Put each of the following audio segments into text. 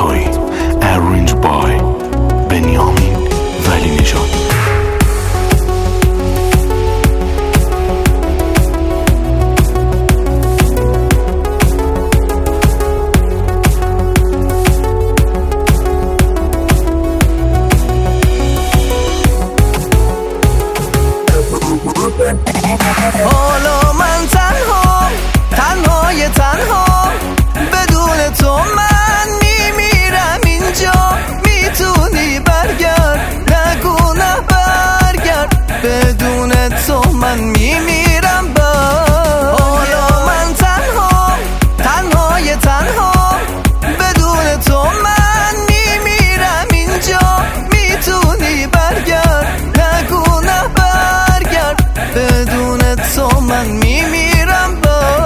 تویی. Arranged by بنیامین ولی نژاد. حالا من تنهای تنها بدون تو من میمیرم اینجا. میتونی برگرد نگو نه برگرد، بدون تو من میمیرم. حالا من تنهای تنها بدون تو من میمیرم اینجا. میتونی برگرد نگو نه برگرد، بدون تو من میمیرم.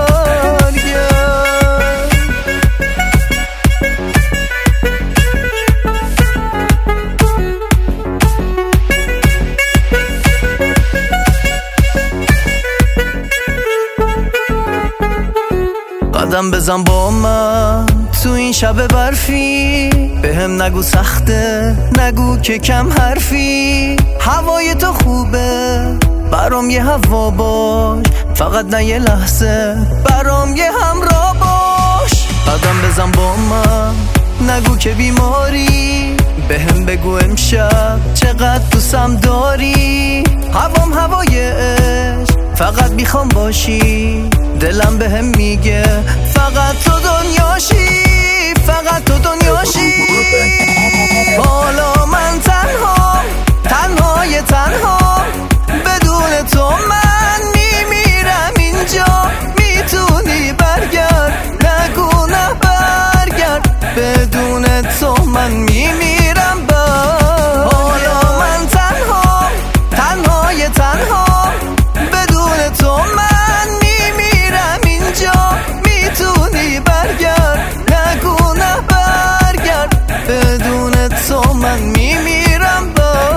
قدم بزن با من تو این شب برفی، بهم نگو سخته نگو که کم حرفی. هوای تو خوبه برام یه هوا باش، فقط نه یه لحظه برام یه همراه باش. قدم بزن با من نگو که بیماری، بهم بگو امشب چقدر دوستم داری. هوام هوای عشق فقط میخوام باشی، دلم بهم میگه فقط تو دنیاشی، فقط تو دنیاشی. حالا من تنهای تنها بدون تو من میمیرم اینجا. میتونی برگرد نگو نه برگرد، بدون تو من میمیرم. حالا من تنهای تنها بدون تو من میمیرم اینجا. میتونی برگرد نگو نه برگرد، بدون تو من میمیرم.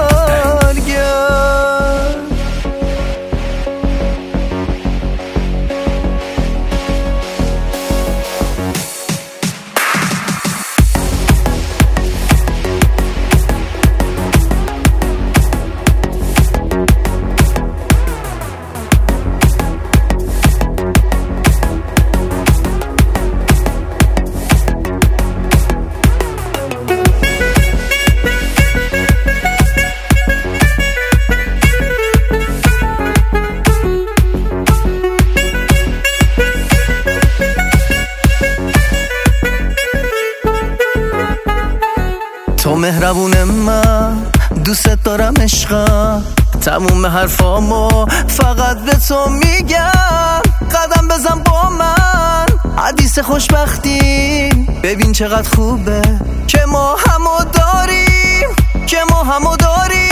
تو مهربون من دوست دارم عشقم، تموم حرفامو فقط به تو میگم. قدم بزن با من حدیث خوشبختی، ببین چقدر خوبه که ما همو داریم، که ما همو داریم.